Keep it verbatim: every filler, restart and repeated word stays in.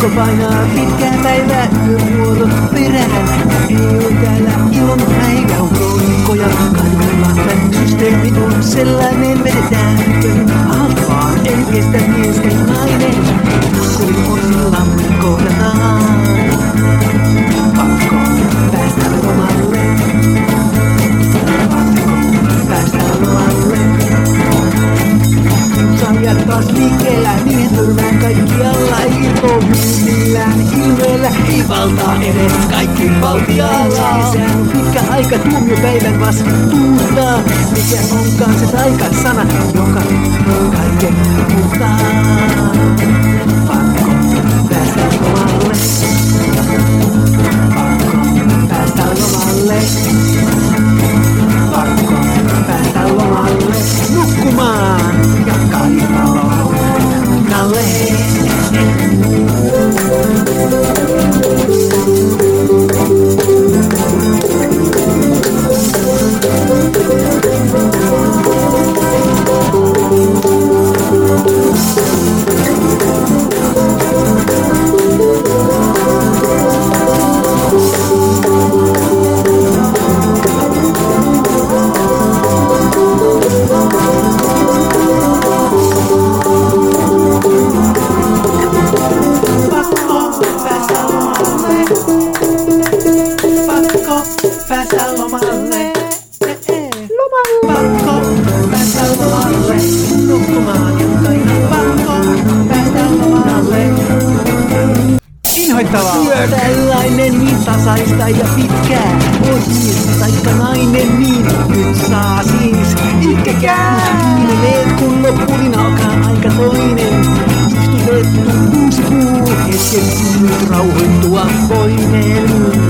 Auto painaa pitkää päivää yövuoro perään. Ei oo täällä ilon päivä on kronikkoja. Kaduilla tän systeemit on sellainen vedetään. Alta vaan ei kestä mies ei nainen. Akkurin osillamme kohdataan. Pakko päästä lomalle. Pakko päästä lomalle. Saajat taas liikkeellä, niihin törmään kaikkialla. Ei irtoa millään ilmeellä, ei valtaa edes kaikki valtialla. Kesän on pitkä aika tuomiopäivän vastuuta. Mikä onkaan se taikasana, joka kaiken muuttaa. Pakko päästä lomalle. Pakko päästä lomalle. Pakko päästä lomalle. Nukkumaan ja kaivonalle. Päästä lomalle, pakko päästä lomalle, nukkumaan ja kaina. Pakko päästä lomalle. Inhoittavaa! Työ tällainen niin tasaista ja pitkää. Oot mies taikka nainen, niin nyt saa siis itkekää. Meneet kun loppuun alkaa aika toinen. Istutettu uusi puu, hetken nyt rauhoittua voinen.